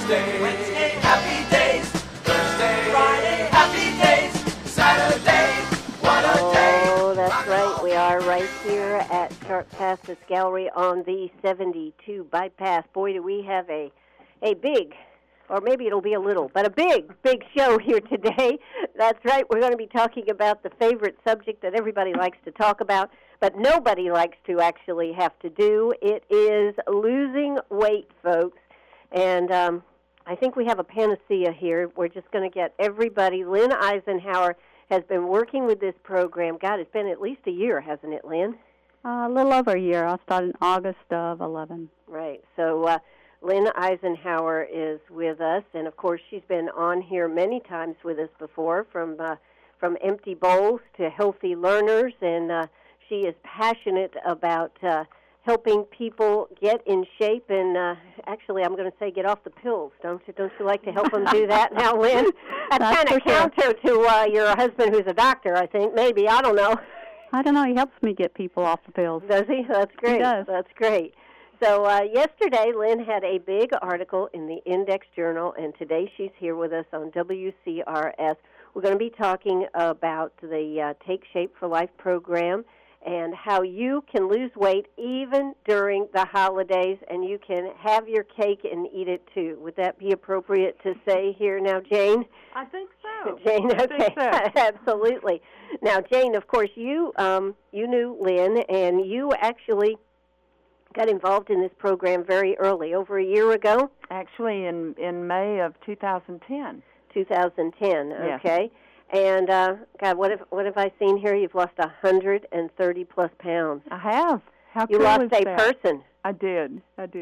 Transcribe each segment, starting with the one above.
Wednesday, happy days. Thursday, Friday, happy days. Saturday, what a day. Oh, that's right. We are right here at Sharp Passes Gallery on the 72 bypass. Boy, do we have a big, or maybe it'll be a little, but a big show here today. That's right. We're going to be talking about the favorite subject that everybody likes to talk about, but nobody likes to actually have to do. It is losing weight, folks. And I think we have a panacea here. We're just going to get everybody. Lynn Eisenhower has been working with this program. God, it's been at least a year, hasn't it, Lynn? A little over a year. I started in August of 11. Right. So Lynn Eisenhower is with us, and of course she's been on here many times with us before, from empty bowls to healthy learners, and she is passionate about helping people get in shape, and actually I'm going to say get off the pills. Don't you like to help them do that now, Lynn? That's kind of counter to your husband, who's a doctor, I think. Maybe, I don't know. I don't know. He helps me get people off the pills. Does he? That's great. He does. That's great. So yesterday, Lynn had a big article in the Index Journal, and today she's here with us on WCRS. We're going to be talking about the Take Shape for Life program and how you can lose weight even during the holidays, and you can have your cake and eat it too. Would that be appropriate to say here now, Jane? I think so. Jane, okay. I think so. Absolutely. Now, Jane, of course, you knew Lynn, and you actually got involved in this program very early, over a year ago? Actually, in May of 2010. 2010, yes. Okay. And, God, what have I seen here? You've lost 130-plus pounds. I have. How you cool lost is a that? person. I did.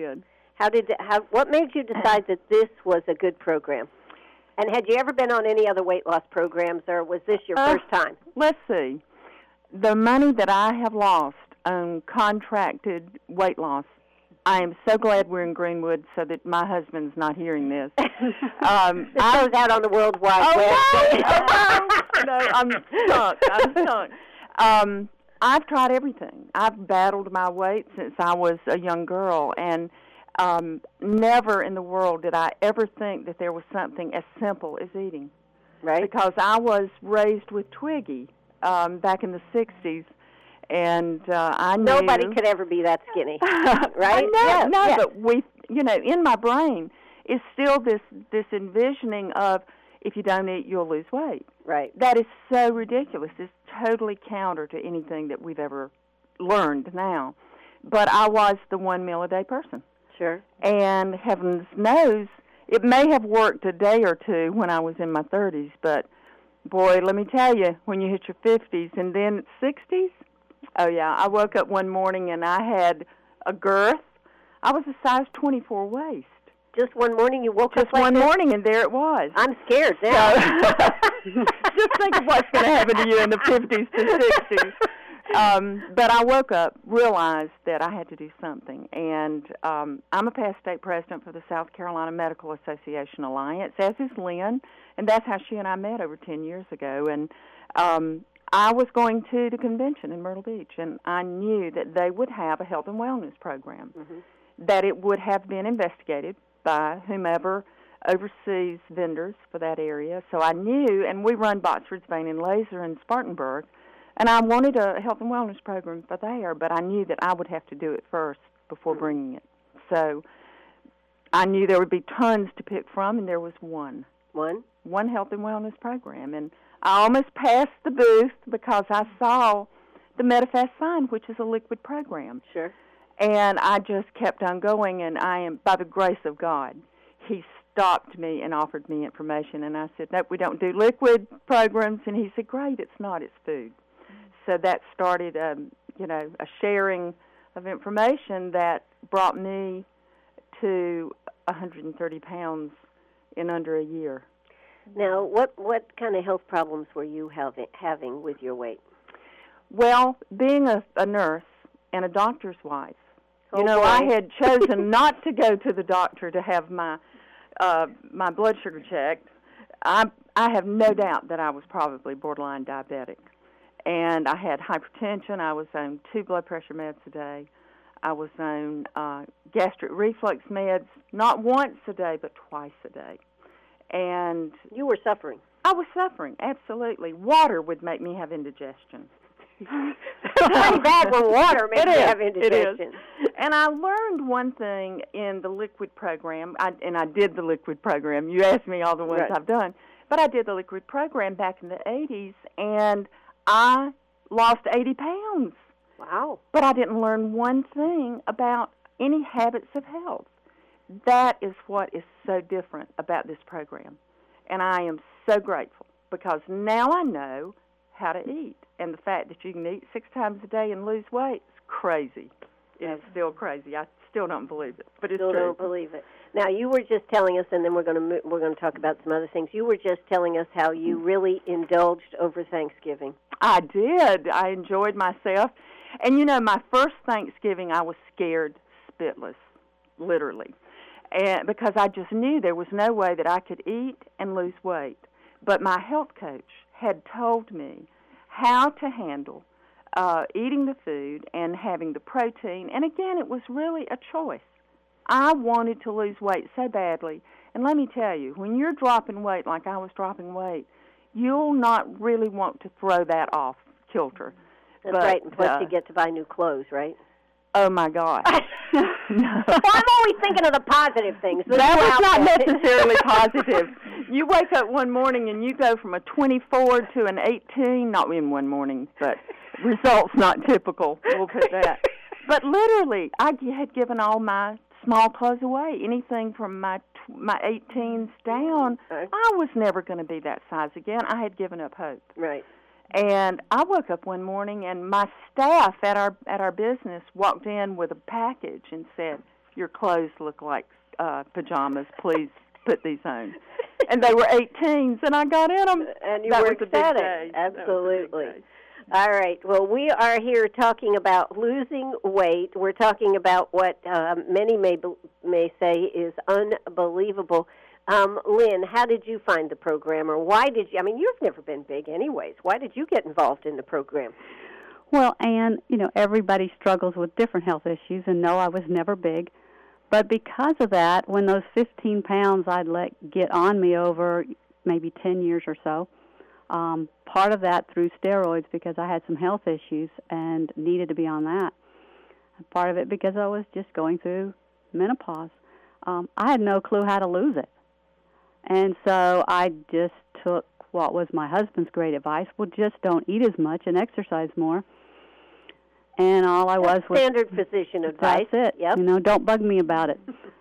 What made you decide that this was a good program? And had you ever been on any other weight loss programs, or was this your first time? Let's see. The money that I have lost on contracted weight loss, I am so glad we're in Greenwood so that my husband's not hearing this. This goes out on the World Wide Web. No, I'm stuck. I've tried everything. I've battled my weight since I was a young girl, and never in the world did I ever think that there was something as simple as eating. Right. Because I was raised with Twiggy back in the 60s, and I knew... Nobody could ever be that skinny, right? No, but in my brain is still this envisioning of, if you don't eat, you'll lose weight. Right. That is so ridiculous. It's totally counter to anything that we've ever learned now. But I was the 1 meal a day person. Sure. And heavens knows, it may have worked a day or two when I was in my 30s, but boy, let me tell you, when you hit your 50s and then 60s, oh yeah, I woke up one morning and I had a girth. I was a size 24 waist. Just one morning you woke up Just one morning, and there it was. I'm scared now. Just think of what's going to happen to you in the 50s to 60s. But I woke up, realized that I had to do something, and I'm a past state president for the South Carolina Medical Association Alliance, as is Lynn, and that's how she and I met over 10 years ago. And I was going to the convention in Myrtle Beach, and I knew that they would have a health and wellness program, that it would have been investigated by whomever oversees vendors for that area. So I knew, and we run Botsford's Vein and Laser in Spartanburg, and I wanted a health and wellness program for there, but I knew that I would have to do it first before bringing it. So I knew there would be tons to pick from, and there was one. One health and wellness program. And I almost passed the booth because I saw the Medifast sign, which is a liquid program. Sure. And I just kept on going, and I am, by the grace of God, he stopped me and offered me information, and I said, nope, we don't do liquid programs, and he said, great, it's not, it's food. So that started, a sharing of information that brought me to 130 pounds in under a year. Now, what kind of health problems were you having with your weight? Well, being a nurse and a doctor's wife, boy. I had chosen not to go to the doctor to have my blood sugar checked. I have no doubt that I was probably borderline diabetic. And I had hypertension. I was on 2 blood pressure meds a day. I was on gastric reflux meds, not once a day, but twice a day. And you were suffering. I was suffering, absolutely. Water would make me have indigestion. Pretty bad when water makes you have indigestion. It is. And I learned one thing in the liquid program, I did the liquid program. You asked me all the ones I've done. But I did the liquid program back in the 80s, and I lost 80 pounds. Wow. But I didn't learn one thing about any habits of health. That is what is so different about this program. And I am so grateful because now I know how to eat. And the fact that you can eat 6 times a day and lose weight is crazy. It's still crazy. I still don't believe it, but it's still true. Don't believe it. Now, you were just telling us, and then we're going to talk about some other things. You were just telling us how you really indulged over Thanksgiving. I did. I enjoyed myself. And, you know, my first Thanksgiving, I was scared spitless, literally, and because I just knew there was no way that I could eat and lose weight. But my health coach had told me how to handle eating the food and having the protein. And, again, it was really a choice. I wanted to lose weight so badly. And let me tell you, when you're dropping weight like I was dropping weight, you'll not really want to throw that off kilter. That's right, and plus you get to buy new clothes, right? Oh, my God. No. Well, I'm always thinking of the positive things. That was not necessarily positive. You wake up one morning and you go from a 24 to an 18, not in one morning, but results not typical, we'll put that. But literally, I had given all my small clothes away, anything from my 18s down. I was never going to be that size again. I had given up hope. Right. And I woke up one morning, and my staff at our business walked in with a package and said, "Your clothes look like pajamas. Please put these on." And they were 18s, and I got in them. And you that were was ecstatic. A big day. Absolutely. That was a big day. All right. Well, we are here talking about losing weight. We're talking about what many may say is unbelievable. Lynn, how did you find the program, or why did you? I mean, you've never been big anyways. Why did you get involved in the program? Well, Ann, you know, everybody struggles with different health issues, and no, I was never big. But because of that, when those 15 pounds I'd let get on me over maybe 10 years or so, part of that through steroids because I had some health issues and needed to be on that. Part of it because I was just going through menopause. I had no clue how to lose it. And so I just took what was my husband's great advice, well, just don't eat as much and exercise more. And all I was standard physician advice. That's it. Yep. You know, don't bug me about it.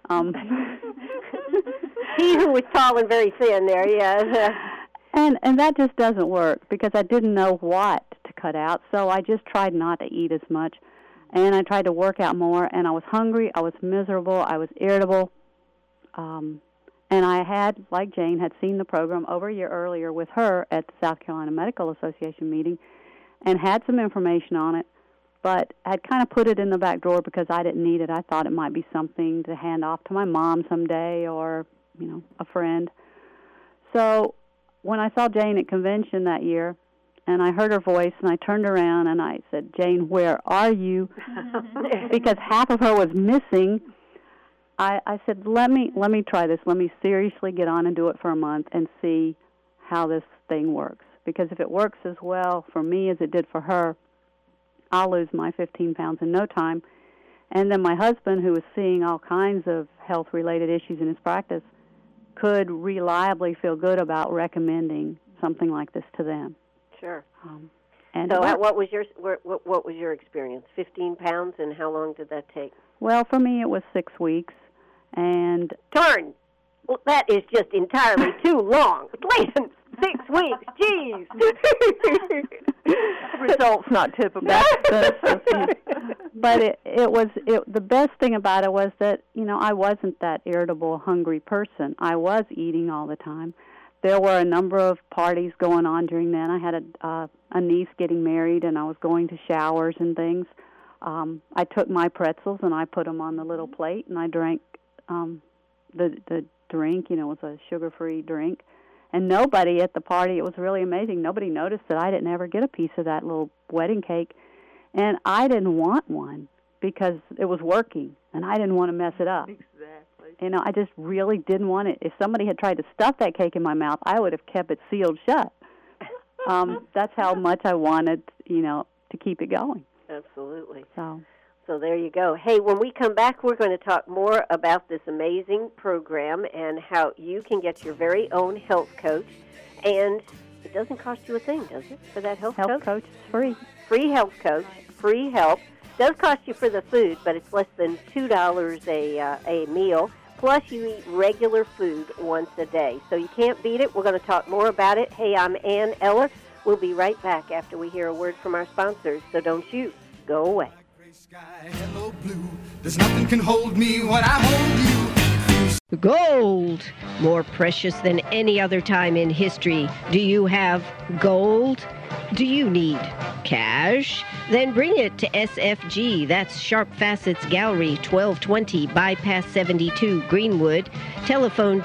He who was tall and very thin there, yes. And that just doesn't work because I didn't know what to cut out, so I just tried not to eat as much. And I tried to work out more, and I was hungry, I was miserable, I was irritable. And I had, like Jane, had seen the program over a year earlier with her at the South Carolina Medical Association meeting and had some information on it, but had kind of put it in the back drawer because I didn't need it. I thought it might be something to hand off to my mom someday or, you know, a friend. So when I saw Jane at convention that year, and I heard her voice, and I turned around, and I said, "Jane, where are you?" Because half of her was missing. I said, let me try this. Let me seriously get on and do it for a month and see how this thing works. Because if it works as well for me as it did for her, I'll lose my 15 pounds in no time. And then my husband, who was seeing all kinds of health-related issues in his practice, could reliably feel good about recommending something like this to them. Sure. And so what was your experience? 15 pounds, and how long did that take? Well, for me, it was 6 weeks. And darn, well, that is just entirely too long. Listen, 6 weeks, jeez. Results not typical. But the best thing about it was that, you know, I wasn't that irritable, hungry person. I was eating all the time. There were a number of parties going on during then. I had a niece getting married, and I was going to showers and things. I took my pretzels and I put them on the little plate, and I drank the drink. You know, it was a sugar-free drink. And nobody at the party, it was really amazing, nobody noticed that I didn't ever get a piece of that little wedding cake. And I didn't want one. because it was working, and I didn't want to mess it up. Exactly. You know, I just really didn't want it. If somebody had tried to stuff that cake in my mouth, I would have kept it sealed shut. That's how much I wanted, you know, to keep it going. Absolutely. So there you go. Hey, when we come back, we're going to talk more about this amazing program and how you can get your very own health coach. And it doesn't cost you a thing, does it, for that health coach? Health coach is free. Free health coach, free help. Does cost you for the food, but it's less than $2 a meal. Plus, you eat regular food once a day. So you can't beat it. We're going to talk more about it. Hey, I'm Ann Eller. We'll be right back after we hear a word from our sponsors. So don't you go away. Gray sky, hello blue. There's nothing can hold me when I hold you. Gold, more precious than any other time in history. Do you have gold? Do you need cash? Then bring it to SFG. That's Sharp Facets Gallery, 1220 Bypass 72, Greenwood. Telephone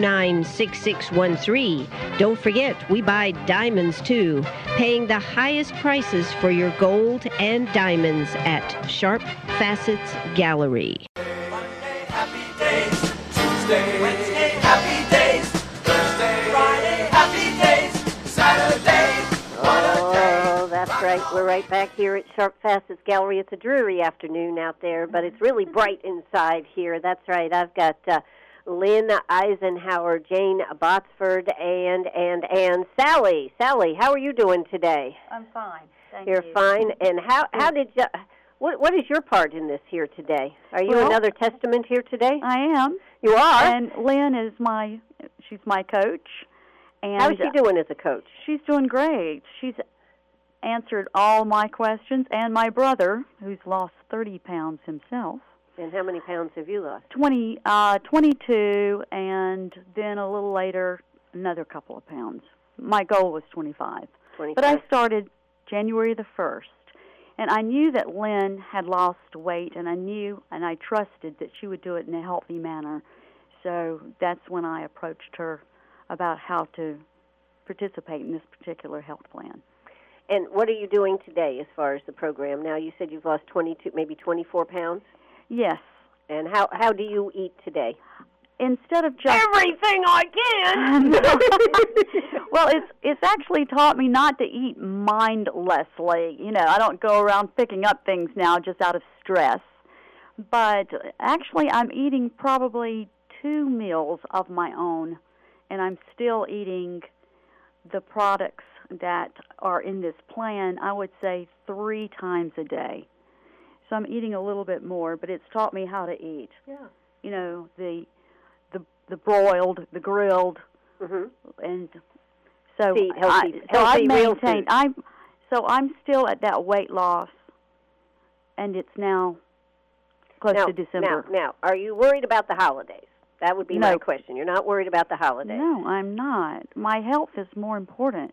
229-6613. Don't forget, we buy diamonds too. Paying the highest prices for your gold and diamonds at Sharp Facets Gallery. Monday, happy days. Tuesday, Wednesday, happy days. Thursday, Friday, happy days. Saturday, what a day. Oh, that's right. We're right back here at Sharp Facets Gallery. It's a dreary afternoon out there, but it's really bright inside here. That's right. I've got Lynn Eisenhower, Jane Botsford, and Sally. Sally, how are you doing today? I'm fine. Thank You're fine. And how did you... What is your part in this here today? Are you another testament here today? I am. You are? And Lynn is she's my coach. And how's she doing as a coach? She's doing great. She's answered all my questions, and my brother, who's lost 30 pounds himself. And how many pounds have you lost? 22, and then a little later, another couple of pounds. My goal was 25. But I started January the 1st. And I knew that Lynn had lost weight, and I knew and I trusted that she would do it in a healthy manner. So that's when I approached her about how to participate in this particular health plan. And what are you doing today as far as the program? Now, you said you've lost 22, maybe 24 pounds? Yes. And how do you eat today? Instead of just everything I can. Well, it's actually taught me not to eat mindlessly. You know, I don't go around picking up things now just out of stress. But actually, I'm eating probably 2 meals of my own, and I'm still eating the products that are in this plan, I would say 3 times a day. So I'm eating a little bit more, but it's taught me how to eat. Yeah. You know, the broiled, the grilled, and so I've maintained. I'm still at that weight loss, and it's now close to December. Now, are you worried about the holidays? That would be my question. You're not worried about the holidays? No, I'm not. My health is more important,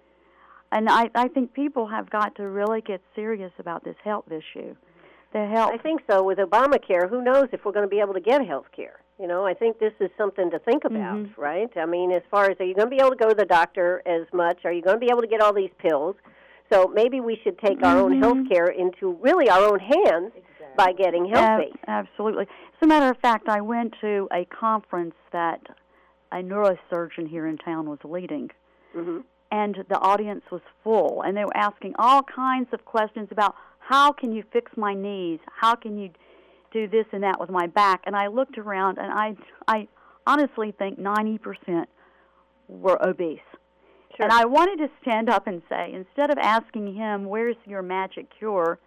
and I think people have got to really get serious about this health issue. The health. I think so. With Obamacare, who knows if we're going to be able to get health care? You know, I think this is something to think about, right? I mean, as far as, are you going to be able to go to the doctor as much? Are you going to be able to get all these pills? So maybe we should take our own health care into really our own hands by getting healthy. Absolutely. As a matter of fact, I went to a conference that a neurosurgeon here in town was leading, and the audience was full, and they were asking all kinds of questions about how can you fix my knees? How can you do this and that with my back? And I looked around, and I honestly think 90% were obese. Sure. And I wanted to stand up and say, instead of asking him, where's your magic cure,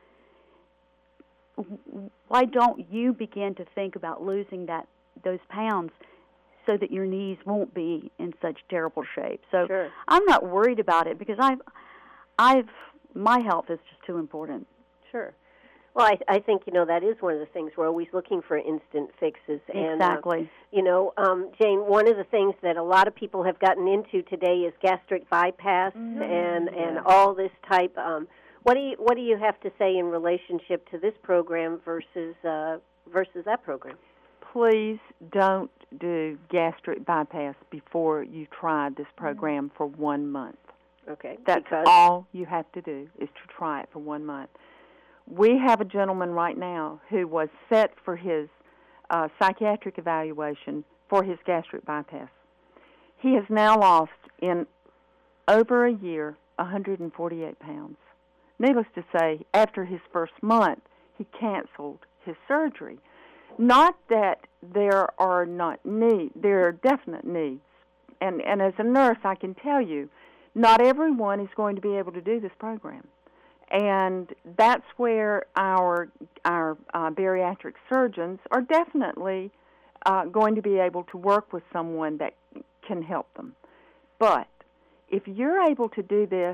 why don't you begin to think about losing those pounds so that your knees won't be in such terrible shape? So I'm not worried about it because my health is just too important. Sure. Well, I think, you know, that is one of the things. We're always looking for instant fixes. Exactly. And, you know, Jane, one of the things that a lot of people have gotten into today is gastric bypass and all this type. What do you have to say in relationship to this program versus that program? Please don't do gastric bypass before you try this program for 1 month. Okay. That's all you have to do is to try it for 1 month. We have a gentleman right now who was set for his psychiatric evaluation for his gastric bypass. He has now lost, in over a year, 148 pounds. Needless to say, after his first month, he canceled his surgery. Not that there are not needs, there are definite needs. And as a nurse, I can tell you, not everyone is going to be able to do this program. And that's where our bariatric surgeons are definitely going to be able to work with someone that can help them. But if you're able to do this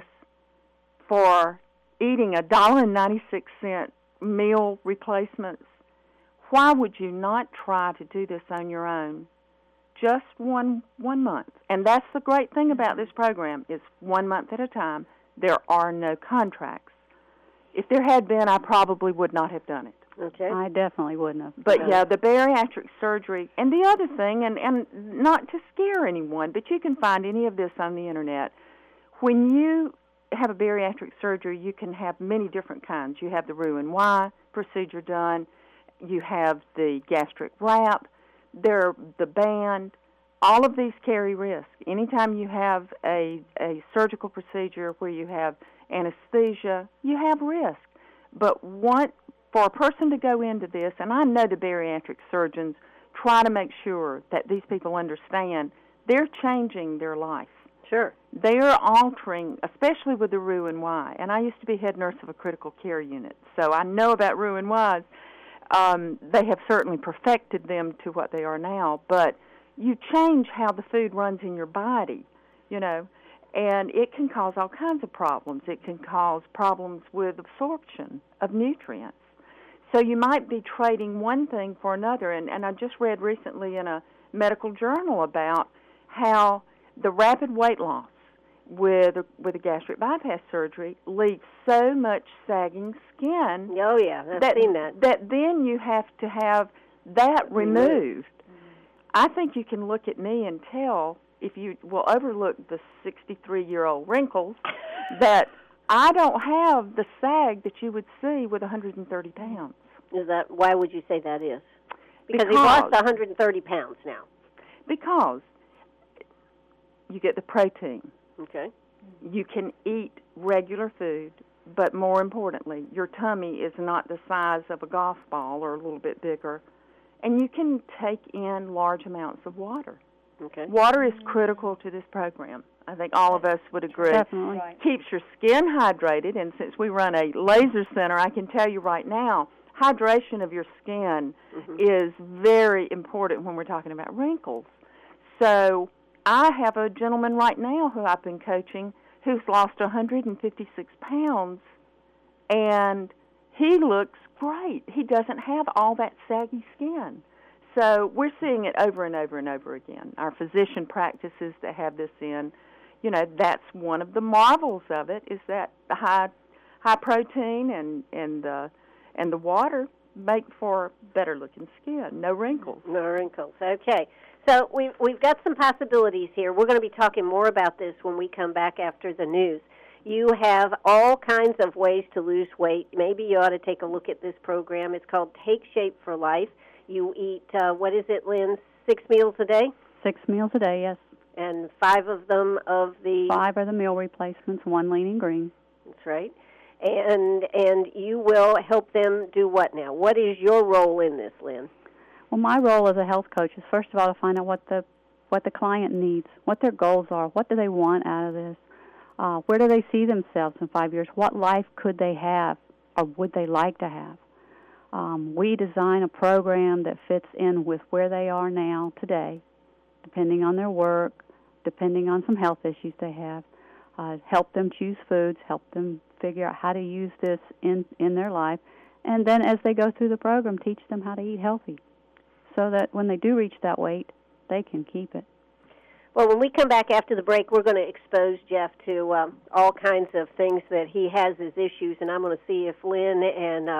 for eating $1.96 meal replacements, why would you not try to do this on your own? Just one month. And that's the great thing about this program, is 1 month at a time. There are no contracts. If there had been, I probably would not have done it. Okay. I definitely wouldn't have. But yeah, the bariatric surgery, and the other thing, and not to scare anyone, but you can find any of this on the internet. When you have a bariatric surgery, you can have many different kinds. You have the Roux-en-Y procedure done. You have the gastric wrap. There, the band. All of these carry risk. Anytime you have a surgical procedure where you have anesthesia, you have risk. But for a person to go into this, and I know the bariatric surgeons try to make sure that these people understand they're changing their life. Sure. They are altering, especially with the Roux-en-Y. And I used to be head nurse of a critical care unit, so I know about Roux-en-Ys. They have certainly perfected them to what they are now, but you change how the food runs in your body, and it can cause all kinds of problems. It can cause problems with absorption of nutrients. So you might be trading one thing for another, and I just read recently in a medical journal about how the rapid weight loss with a gastric bypass surgery leaves so much sagging skin. Oh, yeah, I've seen that. That then you have to have that removed. I think you can look at me and tell, if you will overlook the 63-year-old wrinkles, that I don't have the sag that you would see with 130 pounds. Why would you say that is? Because he lost 130 pounds now. Because you get the protein. Okay. You can eat regular food, but more importantly, your tummy is not the size of a golf ball or a little bit bigger. And you can take in large amounts of water. Okay. Water is critical to this program. I think all of us would agree. Definitely. Keeps your skin hydrated, and since we run a laser center, I can tell you right now, hydration of your skin is very important when we're talking about wrinkles. So I have a gentleman right now who I've been coaching who's lost 156 pounds, and he looks great. He doesn't have all that saggy skin. So we're seeing it over and over and over again. Our physician practices that have this in, that's one of the marvels of it, is that the high protein and the water make for better looking skin, no wrinkles. No wrinkles. Okay. So we've got some possibilities here. We're going to be talking more about this when we come back after the news. You have all kinds of ways to lose weight. Maybe you ought to take a look at this program. It's called Take Shape for Life. You eat, what is it, Lynn, 6 meals a day? 6 meals a day, yes. And 5 of them of the... 5 are the meal replacements, 1 lean and green. That's right. And you will help them do what now? What is your role in this, Lynn? Well, my role as a health coach is, first of all, to find out what the client needs, what their goals are, what do they want out of this, where do they see themselves in 5 years, what life could they have or would they like to have. We design a program that fits in with where they are now today, depending on their work, depending on some health issues they have, help them choose foods, help them figure out how to use this in their life, and then as they go through the program, teach them how to eat healthy so that when they do reach that weight, they can keep it. Well, when we come back after the break, we're going to expose Jeff to all kinds of things that he has as issues, and I'm going to see if Lynn and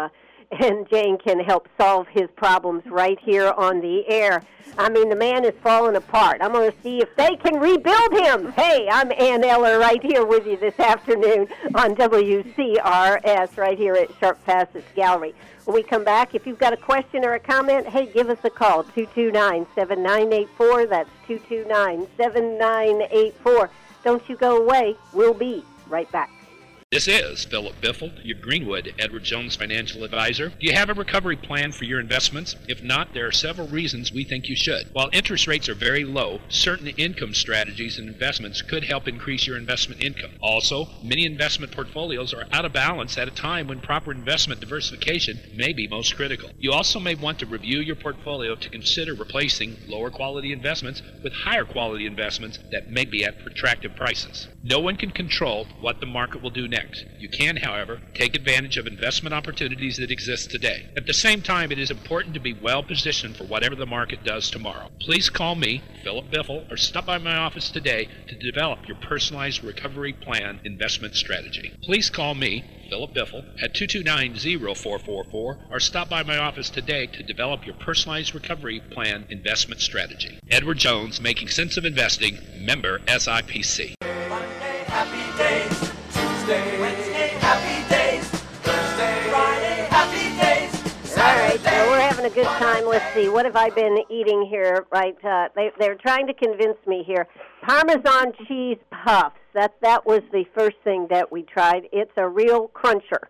and Jane can help solve his problems right here on the air. I mean, the man is falling apart. I'm going to see if they can rebuild him. Hey, I'm Ann Eller right here with you this afternoon on WCRS right here at Sharp Passage Gallery. When we come back, if you've got a question or a comment, hey, give us a call, 229-7984. That's 229-7984. Don't you go away. We'll be right back. This is Philip Biffle, your Greenwood Edward Jones financial advisor. Do you have a recovery plan for your investments? If not, there are several reasons we think you should. While interest rates are very low, certain income strategies and investments could help increase your investment income. Also, many investment portfolios are out of balance at a time when proper investment diversification may be most critical. You also may want to review your portfolio to consider replacing lower quality investments with higher quality investments that may be at attractive prices. No one can control what the market will do next. You can, however, take advantage of investment opportunities that exist today. At the same time, it is important to be well positioned for whatever the market does tomorrow. Please call me, Philip Biffle, or stop by my office today to develop your personalized recovery plan investment strategy. Please call me, Philip Biffle, at 229-0444, or stop by my office today to develop your personalized recovery plan investment strategy. Edward Jones, Making Sense of Investing, member SIPC. Monday, happy days. Tuesday, Wednesday, happy days. Thursday, Friday, happy days. All right, so we're having a good time. Let's see, what have I been eating here? Right, they're trying to convince me here. Parmesan cheese puffs. That was the first thing that we tried. It's a real cruncher.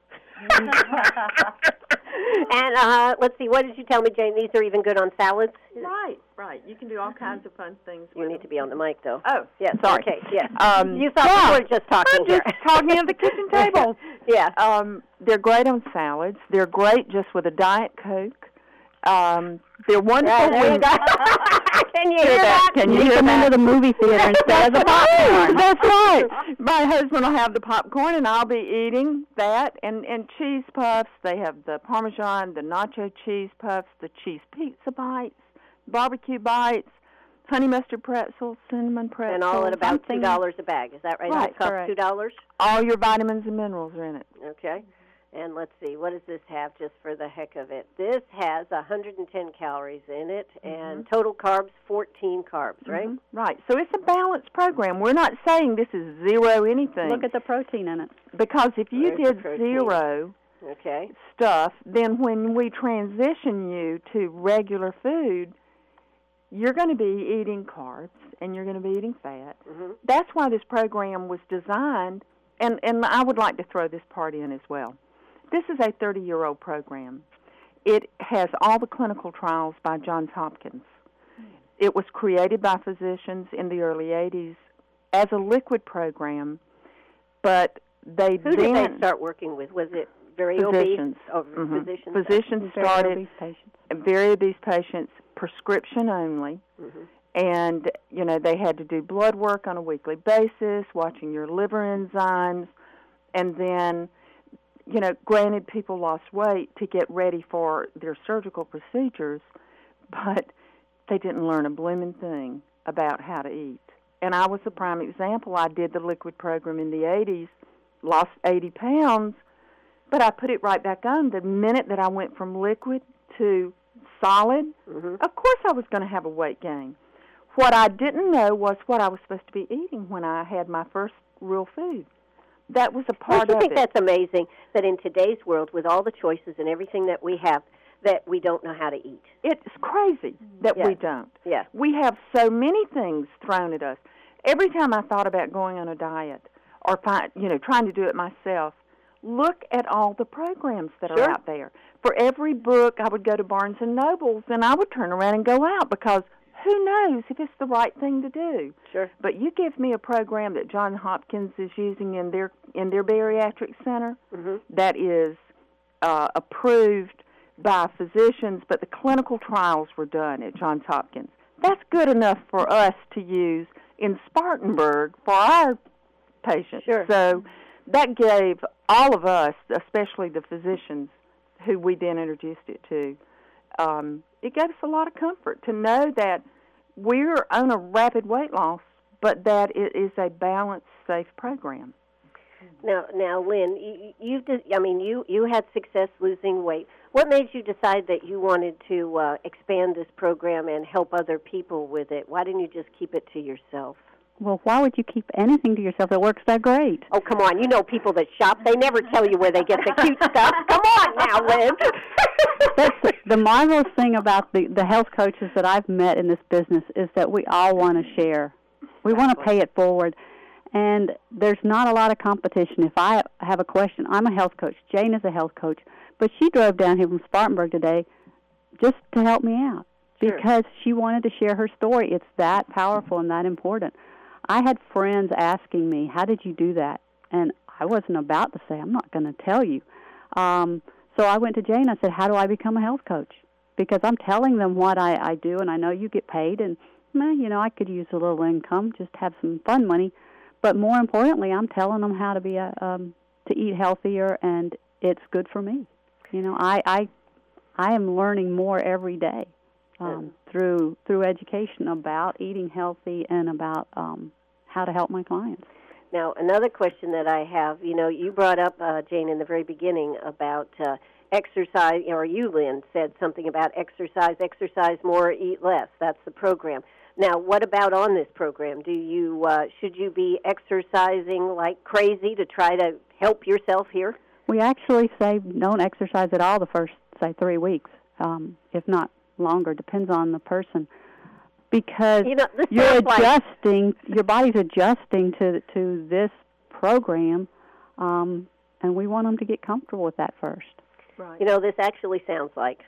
And let's see, what did you tell me, Jane? These are even good on salads? Right. You can do all kinds of fun things. You need to be on the mic, though. Oh, yes. Sorry. Okay, yes. You thought we were just talking I'm just talking at the kitchen table. Yeah. They're great on salads. They're great just with a Diet Coke. They're wonderful. There you go. Can you hear that? Can you Take hear them that? into the movie theater instead of the popcorn. That's right. My husband will have the popcorn, and I'll be eating that. And cheese puffs, they have the Parmesan, the nacho cheese puffs, the cheese pizza bites, barbecue bites, honey mustard pretzels, cinnamon pretzels. And all at about $2 a bag. Is that right? Right, It costs correct. $2? All your vitamins and minerals are in it. Okay. And let's see, what does this have just for the heck of it? This has 110 calories in it, and total carbs, 14 carbs, right? Right. So it's a balanced program. We're not saying this is zero anything. Look at the protein in it. Because if you There's the did protein. zero Okay. stuff, then when we transition you to regular food, you're going to be eating carbs and you're going to be eating fat. That's why this program was designed, and I would like to throw this part in as well. This is a 30-year-old program. It has all the clinical trials by Johns Hopkins. It was created by physicians in the early 80s as a liquid program, but they Who did they start working with? Was it very physicians. obese? Oh, physicians. Physicians Very started obese patients. very obese patients, prescription only, and they had to do blood work on a weekly basis, watching your liver enzymes, and then granted, people lost weight to get ready for their surgical procedures, but they didn't learn a blooming thing about how to eat. And I was a prime example. I did the liquid program in the 80s, lost 80 pounds, but I put it right back on. The minute that I went from liquid to solid, of course I was going to have a weight gain. What I didn't know was what I was supposed to be eating when I had my first real food. That was a part of it. Don't you think that's amazing that in today's world, with all the choices and everything that we have, that we don't know how to eat? It's crazy that we don't. Yeah. We have so many things thrown at us. Every time I thought about going on a diet or trying to do it myself, look at all the programs that are out there. For every book, I would go to Barnes & Noble's, and I would turn around and go out because who knows if it's the right thing to do? Sure. But you give me a program that Johns Hopkins is using in their bariatric center that is approved by physicians, but the clinical trials were done at Johns Hopkins. That's good enough for us to use in Spartanburg for our patients. Sure. So that gave all of us, especially the physicians who we then introduced it to, it gave us a lot of comfort to know that we're on a rapid weight loss, but that it is a balanced, safe program. Now, Lynn, you had success losing weight. What made you decide that you wanted to expand this program and help other people with it? Why didn't you just keep it to yourself? Well, why would you keep anything to yourself that works that great? Oh, come on. You know people that shop. They never tell you where they get the cute stuff. Come on now, Liz. That's the marvelous thing about the health coaches that I've met in this business is that we all want to share. We want to pay it forward. And there's not a lot of competition. If I have a question, I'm a health coach. Jane is a health coach. But she drove down here from Spartanburg today just to help me out because she wanted to share her story. It's that powerful and that important. I had friends asking me, how did you do that? And I wasn't about to say, I'm not going to tell you. So I went to Jane. I said, how do I become a health coach? Because I'm telling them what I do, and I know you get paid. And, I could use a little income, just have some fun money. But more importantly, I'm telling them how to be to eat healthier, and it's good for me. I am learning more every day through education about eating healthy and about how to help my clients. Now, another question that I have, you brought up, Jane, in the very beginning about exercise, or you, Lynn, said something about exercise more, eat less. That's the program. Now, what about on this program? Should you be exercising like crazy to try to help yourself here? We actually say don't exercise at all the first, 3 weeks, if not longer. Depends on the person. Because you're adjusting, your body's adjusting to this program, and we want them to get comfortable with that first. Right. This actually sounds like,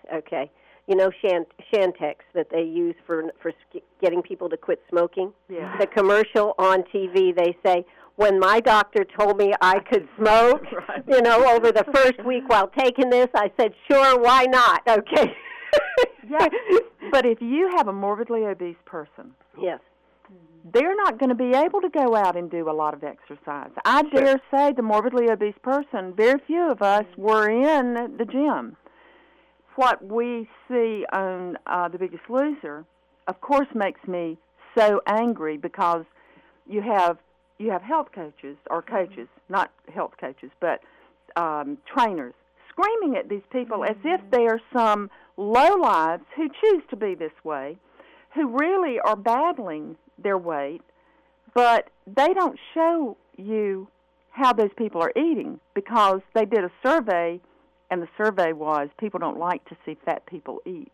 Shantex that they use for getting people to quit smoking. Yeah. The commercial on TV, they say, when my doctor told me I could smoke, over the first week while taking this, I said, sure, why not? Okay. Yeah, but if you have a morbidly obese person, yes, they're not going to be able to go out and do a lot of exercise. I dare say the morbidly obese person, very few of us were in the gym. What we see on The Biggest Loser, of course, makes me so angry because you have health coaches, or coaches, not health coaches, but trainers, screaming at these people as if they are some lowlives who choose to be this way, who really are battling their weight, but they don't show you how those people are eating because they did a survey, and the survey was people don't like to see fat people eat.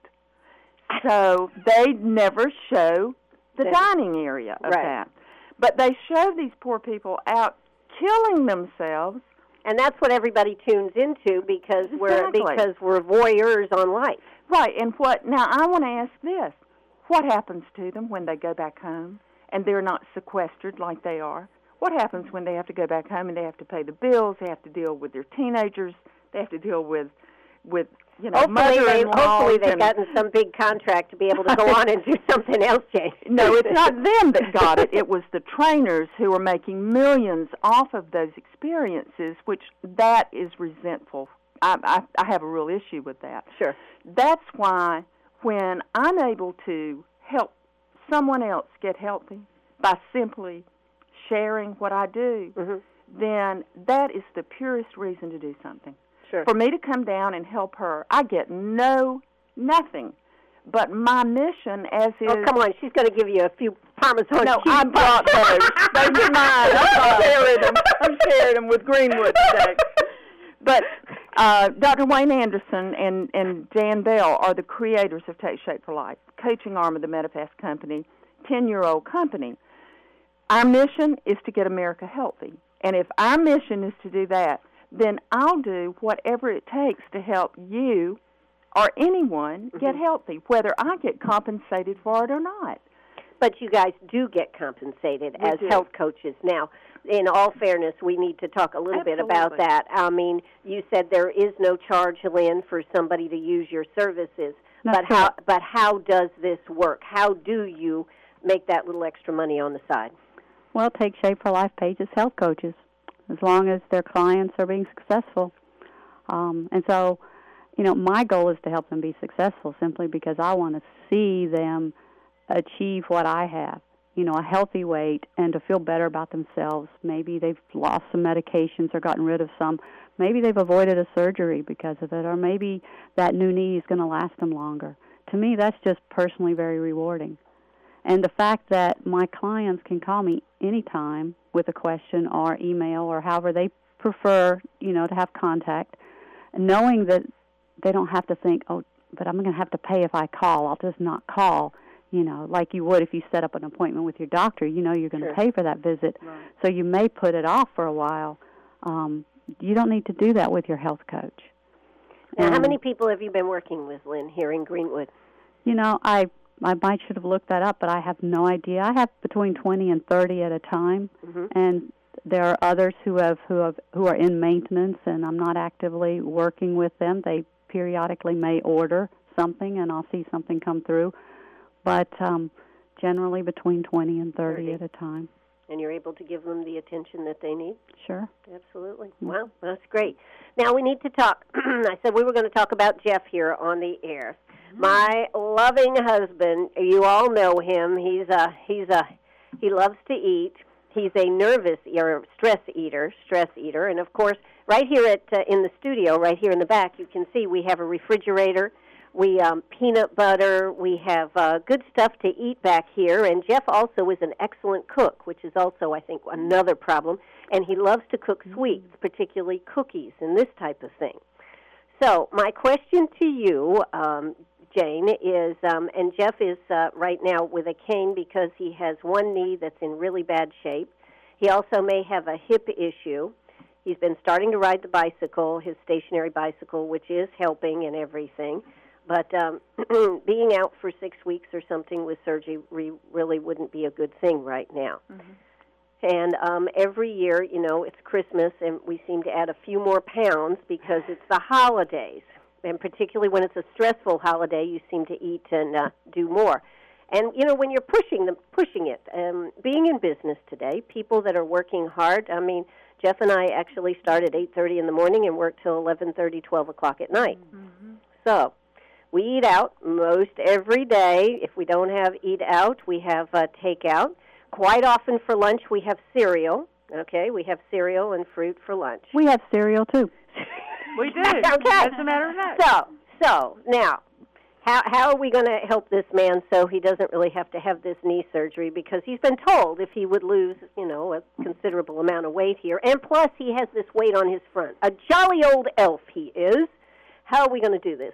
So they never show the dining area of that. But they show these poor people out killing themselves. And that's what everybody tunes into because we're voyeurs on life. Right. And now I want to ask this. What happens to them when they go back home and they're not sequestered like they are? What happens when they have to go back home and they have to pay the bills, they have to deal with their teenagers, they have to deal with Hopefully they've gotten some big contract to be able to go on and do something else, Jane. No, it's not them that got it. It was the trainers who were making millions off of those experiences, which that is resentful. I have a real issue with that. Sure. That's why when I'm able to help someone else get healthy by simply sharing what I do, then that is the purest reason to do something. Sure. For me to come down and help her, I get nothing. But my mission as is... Oh, come on. She's going to give you a few Parmesan cheese. No, I brought those. Those are mine. I'm sharing them with Greenwood today. But Dr. Wayne Anderson and Dan Bell are the creators of Take Shape for Life, coaching arm of the Medifast Company, 10-year-old company. Our mission is to get America healthy. And if our mission is to do that, then I'll do whatever it takes to help you or anyone get healthy, whether I get compensated for it or not. But you guys do get compensated as health coaches. Now, in all fairness, we need to talk a little bit about that. I mean, you said there is no charge, Lynn, for somebody to use your services. But how does this work? How do you make that little extra money on the side? Well, Take Shape for Life pays health coaches as long as their clients are being successful. And so, my goal is to help them be successful simply because I want to see them achieve what I have. a healthy weight and to feel better about themselves. Maybe they've lost some medications or gotten rid of some. Maybe they've avoided a surgery because of it, or maybe that new knee is going to last them longer. To me, that's just personally very rewarding. And the fact that my clients can call me anytime with a question or email or however they prefer, to have contact, knowing that they don't have to think, oh, but I'm going to have to pay if I call. I'll just not call, like you would if you set up an appointment with your doctor. You're going to pay for that visit. Right. So you may put it off for a while. You don't need to do that with your health coach. Now, how many people have you been working with, Lynn, here in Greenwood? I might should have looked that up, but I have no idea. I have between 20 and 30 at a time, and there are others who are in maintenance, and I'm not actively working with them. They periodically may order something, and I'll see something come through, but generally between 20 and 30 at a time. And you're able to give them the attention that they need? Sure. Absolutely. Wow, that's great. Now we need to talk. I said we were going to talk about Jeff here on the air. My loving husband, you all know him. He loves to eat. He's a stress eater, and of course, right here in the studio, right here in the back, you can see we have a refrigerator. We peanut butter. We have good stuff to eat back here. And Jeff also is an excellent cook, which is also, I think, another problem. And he loves to cook sweets, particularly cookies and this type of thing. So my question to you, Jane, is, and Jeff is right now with a cane because he has one knee that's in really bad shape. He also may have a hip issue. He's been starting to ride the bicycle, his stationary bicycle, which is helping and everything. But being out for 6 weeks or something with surgery really wouldn't be a good thing right now. And every year, it's Christmas, and we seem to add a few more pounds because it's the holidays. And particularly when it's a stressful holiday, you seem to eat and do more. And, when you're pushing it, being in business today, people that are working hard, Jeff and I actually start at 8:30 in the morning and work till 11:30, 12 o'clock at night. So we eat out most every day. If we don't have eat out, we have takeout. Quite often for lunch, we have cereal. Okay, we have cereal and fruit for lunch. We have cereal, too. We do. Okay. As a matter of fact. So now, how are we going to help this man so he doesn't really have to have this knee surgery? Because he's been told if he would lose, a considerable amount of weight here. And plus, he has this weight on his front. A jolly old elf he is. How are we going to do this?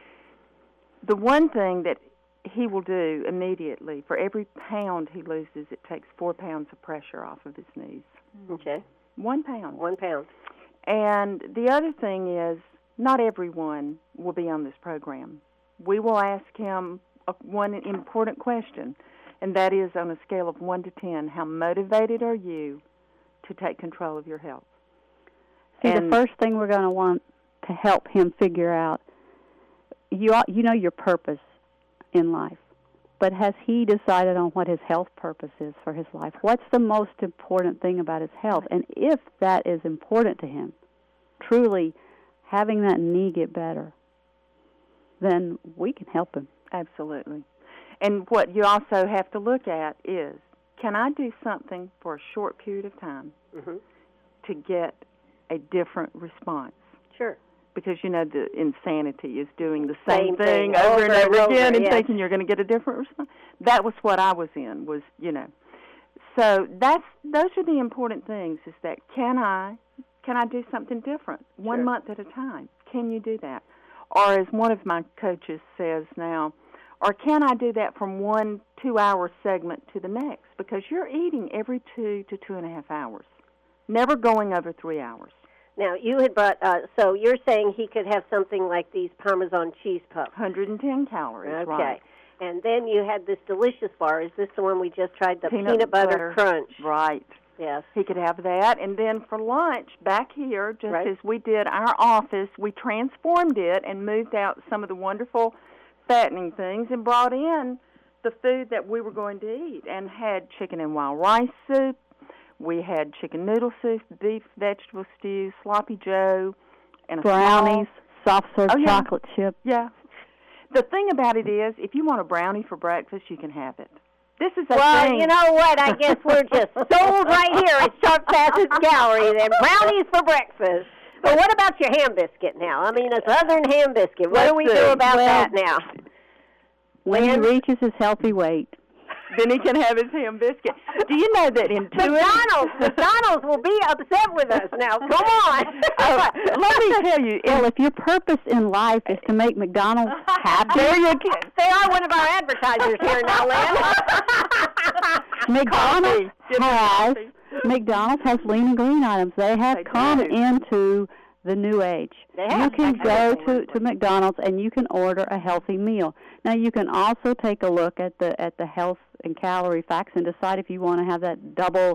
The one thing that he will do immediately, for every pound he loses, it takes 4 pounds of pressure off of his knees. Okay. 1 pound. 1 pound. And the other thing is, not everyone will be on this program. We will ask him one important question, and that is on a scale of 1 to 10, how motivated are you to take control of your health? See, the first thing we're going to want to help him figure out, you know your purpose in life, but has he decided on what his health purpose is for his life? What's the most important thing about his health? And if that is important to him, truly having that knee get better, then we can help him. Absolutely. And what you also have to look at is, can I do something for a short period of time to get a different response? Sure. Because, the insanity is doing the same thing over and over again and yes. thinking you're going to get a different response. That was what I was in, So those are the important things, is that can I do something different 1 month at a time? Can you do that? Or as one of my coaches says now, or can I do that from 1 2-hour segment to the next? Because you're eating every 2 to 2.5 hours, never going over 3 hours. Now, you had brought, so you're saying he could have something like these Parmesan cheese puffs. 110 calories, okay. Right. And then you had this delicious bar. Is this the one we just tried, the peanut butter crunch? Right. Yes. He could have that. And then for lunch, back here, just as we did our office, we transformed it and moved out some of the wonderful fattening things and brought in the food that we were going to eat, and had chicken and wild rice soup. We had chicken noodle soup, beef vegetable stew, sloppy joe, and brownies, soft-serve chocolate chip. Yeah. The thing about it is, if you want a brownie for breakfast, you can have it. This is a Well, thing. you know what? I guess we're just sold right here at Sharp Facets Gallery. Then brownies for breakfast. But what about your ham biscuit now? I mean, a Southern ham biscuit. What do we do about that now? When he reaches his healthy weight. Then he can have his ham biscuit. Do you know that McDonald's will be upset with us now. Come on. Let me tell you. Well, if your purpose in life is to make McDonald's happy, There you go. They are one of our advertisers here now, Lynn. McDonald's has lean and green items. They have come into the new age. You can go to McDonald's and you can order a healthy meal. Now you can also take a look at the health and calorie facts and decide if you want to have that double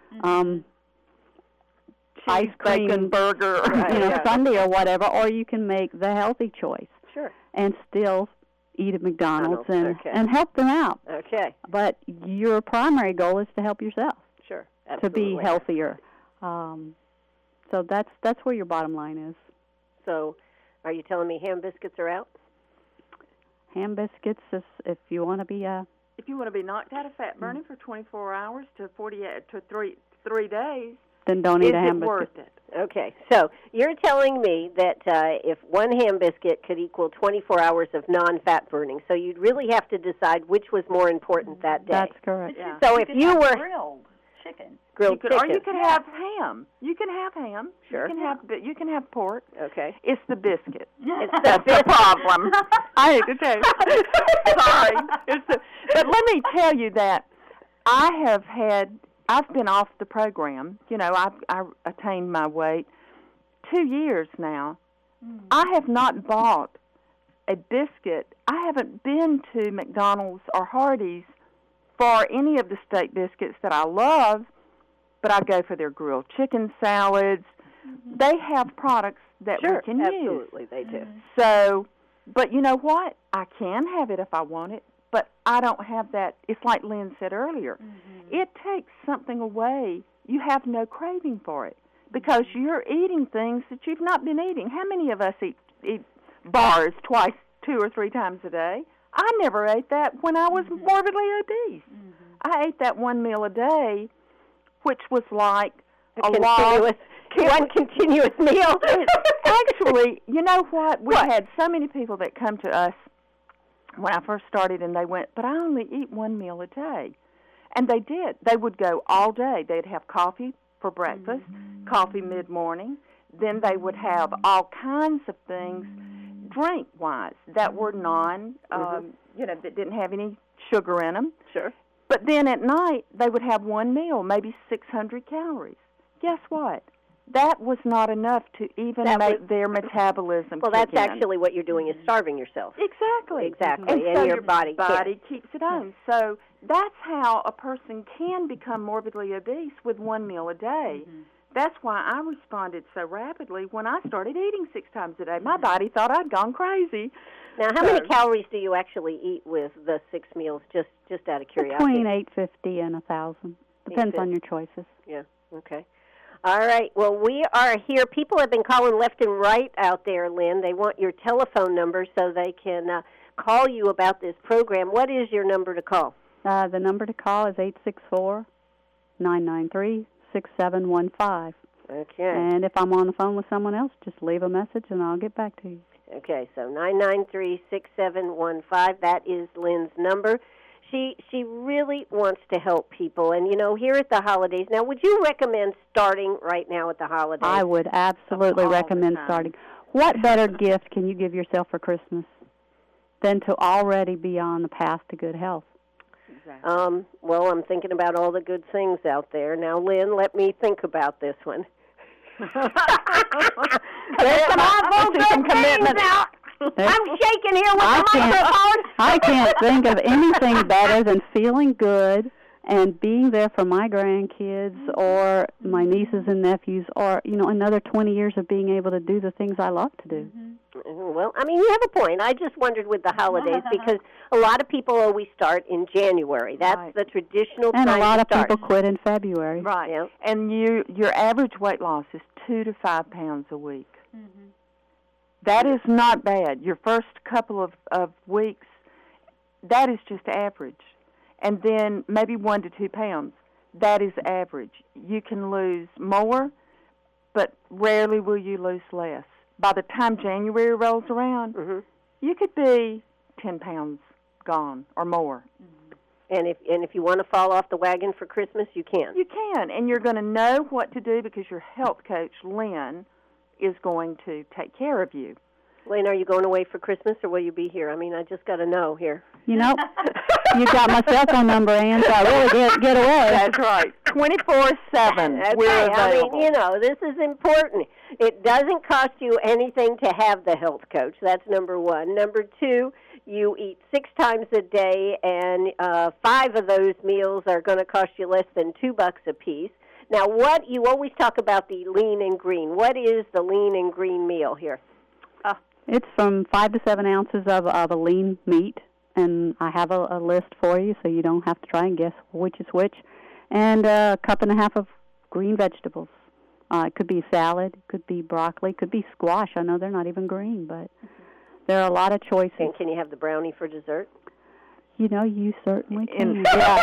ice cream bacon burger, sundae or whatever, or you can make the healthy choice. Sure. And still eat at McDonald's and help them out. Okay. But your primary goal is to help yourself. Sure. To Absolutely. be healthier. So that's where your bottom line is. So, are you telling me ham biscuits are out? Ham biscuits, if you want to be if you want to be knocked out of fat burning for 24 hours to 48 to 3 days, then don't eat a ham is it biscuit. worth it? Okay, so you're telling me that if one ham biscuit could equal 24 hours of non-fat burning, so you'd really have to decide which was more important that day. That's correct. Yeah. So if you were grilled chicken, chicken, or you could have ham. You can have ham. Sure. You can have pork. Okay. It's the biscuit. That's the problem. I hate to tell you. Sorry. But let me tell you that I've been off the program. You know, I attained my weight 2 years now. I have not bought a biscuit. I haven't been to McDonald's or Hardee's for any of the steak biscuits that I love, but I go for their grilled chicken salads. They have products that we can use. Absolutely, they do. So, but you know what? I can have it if I want it, but I don't have that. It's like Lynn said earlier. It takes something away. You have no craving for it because you're eating things that you've not been eating. How many of us eat bars 2 or 3 times a day? I never ate that when I was morbidly obese. I ate that one meal a day, which was like one continuous meal. Actually, you know what? We had so many people that come to us when I first started, and they went, but I only eat one meal a day. And they did. They would go all day. They'd have coffee for breakfast, coffee mid-morning. Then they would have all kinds of things drink-wise that were that didn't have any sugar in them. Sure. But then at night, they would have one meal, maybe 600 calories. Guess what? That was not enough to even make their metabolism Well, kick that's in. actually what you're doing is starving yourself. Exactly. And so your body keeps it on. So that's how a person can become morbidly obese with one meal a day. That's why I responded so rapidly when I started eating 6 times a day. My body thought I'd gone crazy. Now, how many calories do you actually eat with the 6 meals, just out of curiosity? Between 850 and 1,000. Depends on your choices. Yeah, okay. All right, well, we are here. People have been calling left and right out there, Lynn. They want your telephone number so they can call you about this program. What is your number to call? The number to call is 864-993-6715. Okay. And if I'm on the phone with someone else, just leave a message and I'll get back to you. Okay, so 993-6715. That is Lynn's number. She really wants to help people. And, you know, here at the holidays, now, would you recommend starting right now at the holidays? I would absolutely recommend starting. What better gift can you give yourself for Christmas than to already be on the path to good health? Exactly. Well, I'm thinking about all the good things out there. Now, Lynn, let me think about this one. There's some awful good things out. I'm shaking here with the microphone. I can't think of anything better than feeling good and being there for my grandkids or my nieces and nephews or, you know, another 20 years of being able to do the things I love to do. Well, I mean, you have a point. I just wondered with the holidays because a lot of people always start in January. That's the traditional time to start. And a lot of people quit in February. Right. Yeah. And your average weight loss is 2 to 5 pounds a week. That is not bad. Your first couple of weeks, that is just average. and then maybe 1 to 2 pounds. That is average. You can lose more, but rarely will you lose less. By the time January rolls around, you could be 10 pounds gone or more. And if you want to fall off the wagon for Christmas, you can. You can, and you're going to know what to do because your health coach, Lynn, is going to take care of you. Lynn, are you going away for Christmas, or will you be here? I mean, I just got to know here. You know, you got my cell phone number, Ann, so I really get away. That's right. 24/7. Okay, We're available. I mean, you know, this is important. It doesn't cost you anything to have the health coach. That's number one. Number two, you eat 6 times a day, and 5 of those meals are going to cost you less than $2 a piece. Now, what you always talk about the lean and green. What is the lean and green meal here? It's from 5 to 7 ounces of a lean meat, and I have a list for you so you don't have to try and guess which is which, and a cup and a half of green vegetables. It could be salad, it could be broccoli, it could be squash. I know they're not even green, but there are a lot of choices. And can you have the brownie for dessert? You know, you certainly can.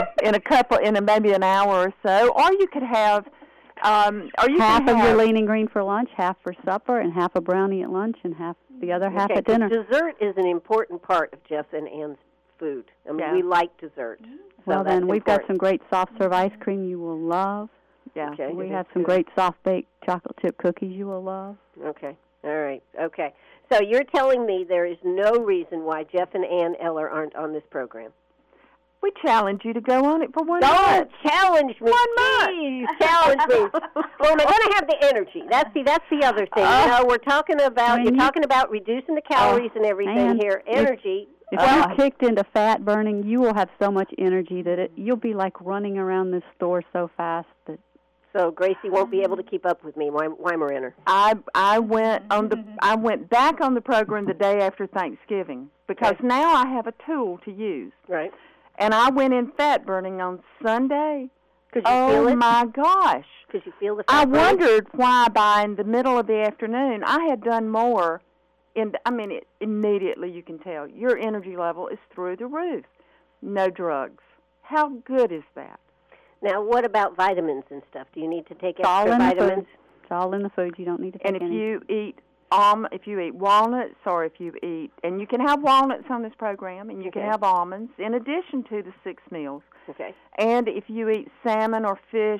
In maybe an hour or so, or you could have half of your lean and green for lunch, half for supper, and half a brownie at lunch, and half the other half at dinner. Dessert is an important part of Jeff and Ann's food. I mean, we like dessert. Well, then we've got some great soft serve ice cream you will love. Yeah. Okay. We have some great soft baked chocolate chip cookies you will love. Okay. All right. Okay. So you're telling me there is no reason why Jeff and Ann Eller aren't on this program? We challenge you to go on it for 1 Don't month. challenge me. 1 month. Please, challenge me. Well, they're going to have the energy. That's the other thing. You know, we're talking about you're talking about reducing the calories and everything here. Energy. If you're kicked into fat burning, you will have so much energy that you'll be like running around this store so fast that. So Gracie won't be able to keep up with me, Weimer-Inner. I went back on the program the day after Thanksgiving because now I have a tool to use. Right. And I went in fat burning on Sunday. Could you feel it? Oh my gosh! Could you feel the fat I burning? wondered why by in the middle of the afternoon I had done more. Immediately you can tell your energy level is through the roof. No drugs. How good is that? Now, what about vitamins and stuff? Do you need to take It's all extra in the vitamins? food. It's all in the food. You don't need to take And if any. you eat walnuts, or if you eat, and you can have walnuts on this program, and you can have almonds in addition to the 6 meals. Okay. And if you eat salmon or fish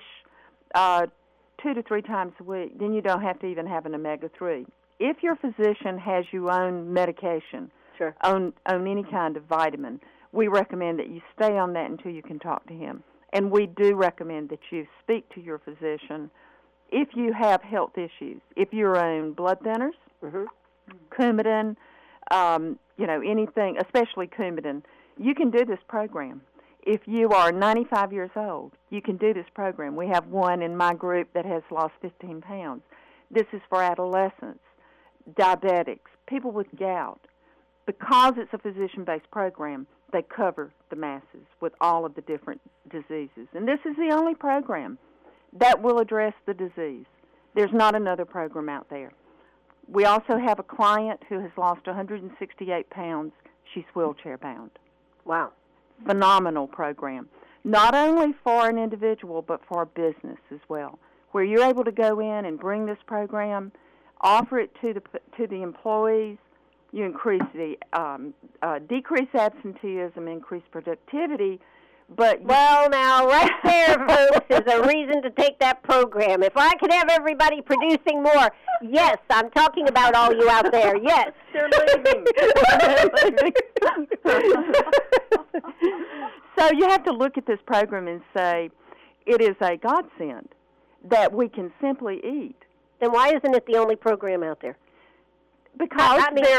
2 to 3 times a week, then you don't have to even have an omega-3. If your physician has you on medication, on any kind of vitamin, we recommend that you stay on that until you can talk to him. And we do recommend that you speak to your physician if you have health issues. If you're on blood thinners, Coumadin, anything, especially Coumadin, you can do this program. If you are 95 years old, you can do this program. We have one in my group that has lost 15 pounds. This is for adolescents, diabetics, people with gout. Because it's a physician-based program, they cover the masses with all of the different diseases. And this is the only program that will address the disease. There's not another program out there. We also have a client who has lost 168 pounds. She's wheelchair-bound. Wow. Phenomenal program. Not only for an individual, but for a business as well, where you're able to go in and bring this program, offer it to the employees. You increase the decrease absenteeism, increase productivity. But well, now, right there, folks, is a reason to take that program. If I could have everybody producing more, yes, I'm talking about all you out there. Yes, they're leaving. So you have to look at this program and say, it is a godsend that we can simply eat. Then why isn't it the only program out there? Because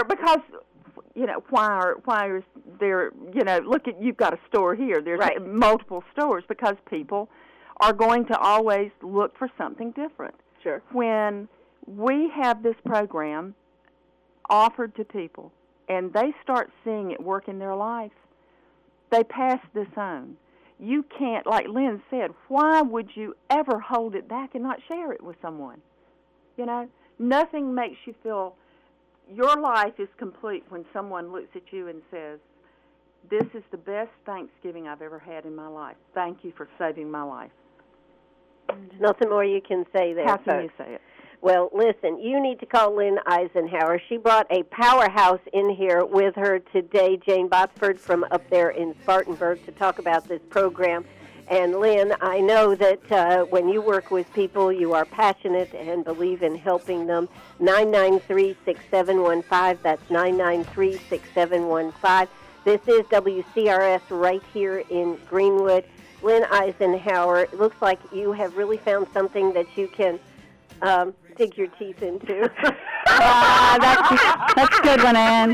why is there, look at, you've got a store here. There's multiple stores because people are going to always look for something different. Sure. When we have this program offered to people and they start seeing it work in their life, they pass this on. You can't, like Lynn said, why would you ever hold it back and not share it with someone? Nothing makes you feel your life is complete when someone looks at you and says, this is the best Thanksgiving I've ever had in my life. Thank you for saving my life. There's nothing more you can say there, How can folks. you say it? Well, listen, you need to call Lynn Eisenhower. She brought a powerhouse in here with her today, Jane Botsford from up there in Spartanburg, to talk about this program. And, Lynn, I know that when you work with people, you are passionate and believe in helping them. 993-6715. That's 993-6715. This is WCRS right here in Greenwood. Lynn Eisenhower, it looks like you have really found something that you can dig your teeth into. That's a good one, Ann.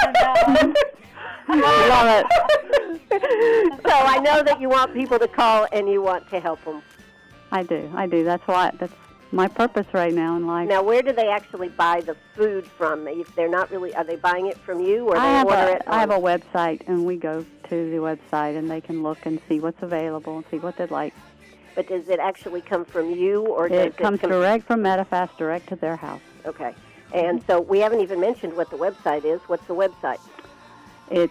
Love it. So I know that you want people to call and you want to help them. I do. That's my purpose right now in life. Now, where do they actually buy the food from? If they're not really, are they buying it from you, or I have a website, and we go to the website, and they can look and see what's available and see what they'd like. But does it actually come from you, or does it comes direct from Medifast, direct to their house? Okay. And so we haven't even mentioned what the website is. What's the website? It's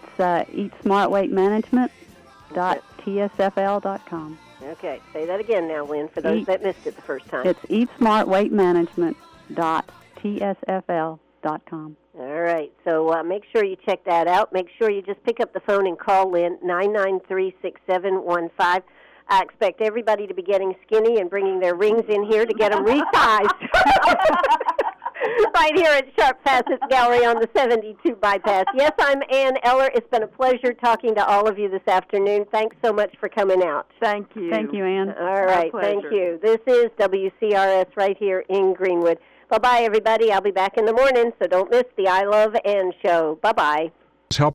eatsmartweightmanagement.tsfl.com. Okay. Say that again now, Lynn, for those that missed it the first time. It's eatsmartweightmanagement.tsfl.com. All right. So make sure you check that out. Make sure you just pick up the phone and call Lynn, 993-6715. I expect everybody to be getting skinny and bringing their rings in here to get them resized. Right here at Sharp Facets Gallery on the 72 Bypass. Yes, I'm Ann Eller. It's been a pleasure talking to all of you this afternoon. Thanks so much for coming out. Thank you. Thank you, Ann. All right, thank you. This is WCRS right here in Greenwood. Bye-bye, everybody. I'll be back in the morning, so don't miss the I Love Ann show. Bye-bye.